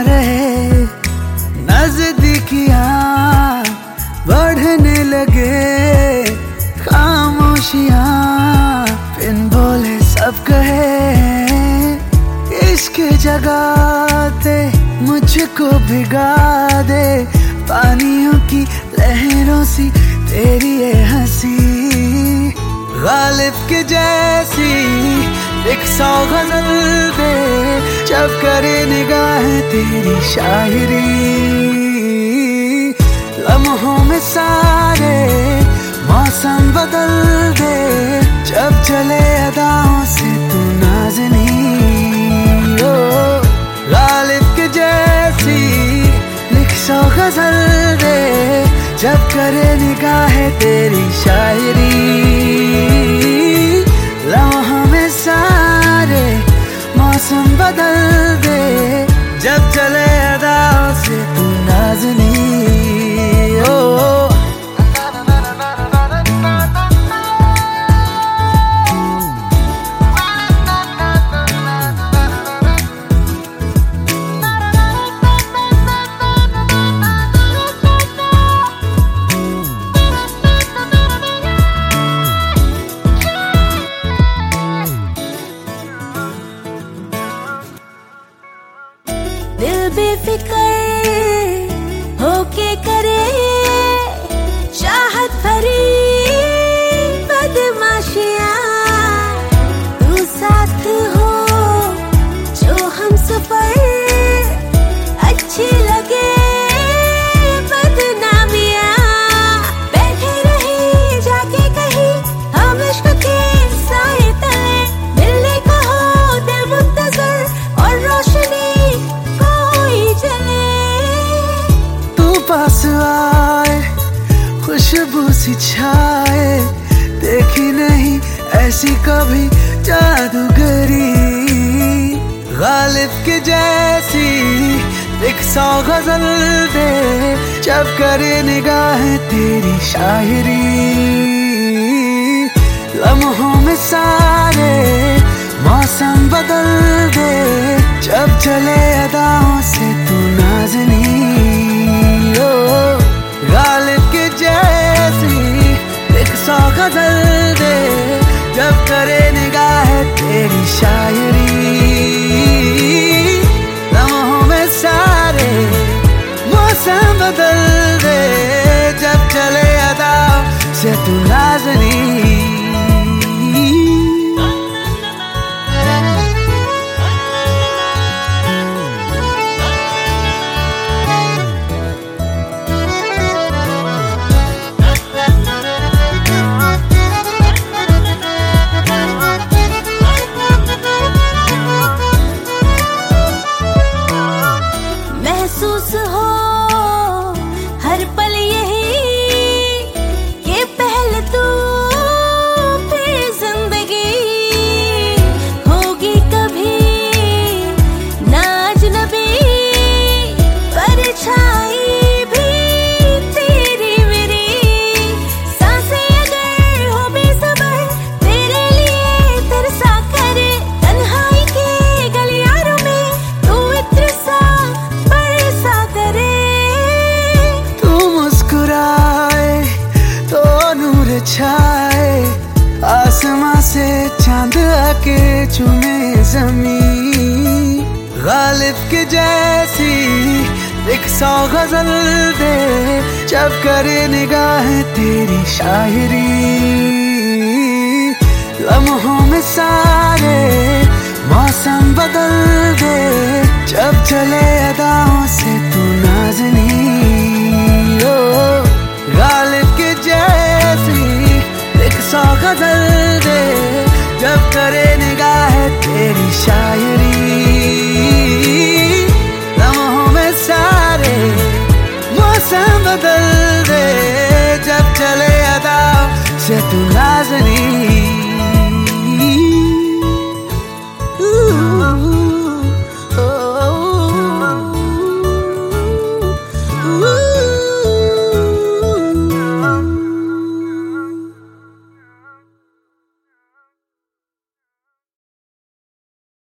रहे, नजदीकियां बढ़ने लगे, खामोशियां बिन बोले सब कहे। इश्क जगाते मुझको भिगा दे, पानियों की लहरों सी तेरी ये हंसी। गालिब के जैसी एक सौ गजल दे, जब करे निगाहें तेरी शायरी। लम्हों में सारे मौसम बदल दे, जब चले अदाओं से तू नाज़नी। ओ गालिब के जैसी एक सौ गजल दे, जब करे निगाहें तेरी शायरी। लम्हों में सारे मौसम बदल दे, जब चले अदाओं से तू नाज़नी। दिल बेफिक्र होके करे चाहत भरी बदमाशियां, तू साथ हो जो हम सफर अच्छी लगे बदनामियां। बैठे रहे जाके कहीं हम इश्क के साए तले, मिलने को हो दिल मुंतज़र और रोशनी पास आए, खुशबू सी छाए, देखी नहीं ऐसी कभी जादूगरी। गालिब के जैसी एक सौ गजल दे, जब करे निगाहें तेरी शायरी। लम्हों में सारे मौसम बदल दे, जब चले अदाओं से तू नाज़नी। गालिब के जैसी एक सौ गजल दे, जब करे निगाहें तेरी शायरी। लम्हों में सारे मौसम बदल दे, जब चले अदाओं से तू नाज़नी। महसूस हो हर पल यही कि पहले तू फिर जिंदगी होगी कभी ना अजनबी, परछाई भी तेरी मेरी। सांसें अगर हो बेसबर तेरे लिए तरसा करे, तन्हाई के गलियारों में तू इत्र सा करे। तू मुस्कुराए तो नूर छाए, आसमां से चांद आके चुमे ज़मीं। गालिब के जैसी एक सौ गजल दे, जब करे निगाहें तेरी शायरी। लम्हों में सारे मौसम बदल दे, जब चले अदाओं से तू नाज़नी। ओ गालिब के जैसी एक सौ गजल दे, जब करे निगाहें तेरी शायरी। लम्हों में सारे मौसम बदल दे, जब चले अदाओं से तू